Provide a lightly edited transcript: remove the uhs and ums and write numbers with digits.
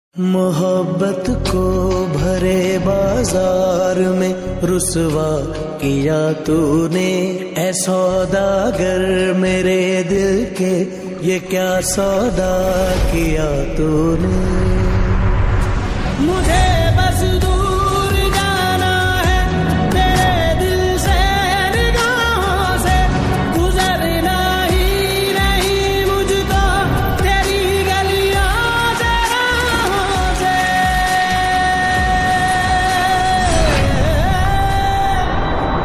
मोहब्बत को भरे बाजार में रुसवा किया तूने, ऐ सौदागर मेरे दिल के ये क्या सौदा किया तूने।